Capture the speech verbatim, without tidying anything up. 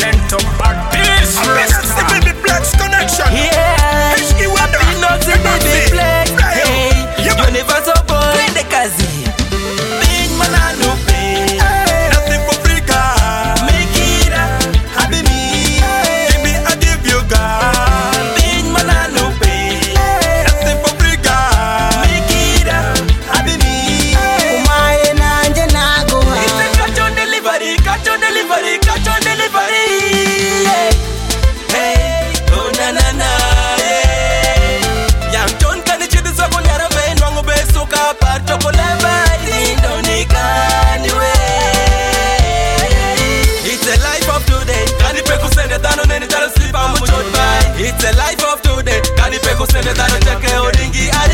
sent to back peace. I'm the baby Flex connection. Yeah, H E Wonder. we know the baby Flex. Hey, Universal boy, the kazi. Big man I no pay. Nothing for free car. Make it up, happy me. Give me, I give you God. Big man I no pay. Nothing for free car. Make it up, happy me. Umaye nanje nago ha. It's a catch on delivery, catch on delivery, catch on delivery. Hey, hey, oh na na na. Hey, Young John can you do so? Kunyara main wangu besuka par chocolate by Indonesian way. It's a life of today. Kani peku sende tano neni tara sleep amu chot by. It's a life of today. Kani peku sende tano cheke odingi.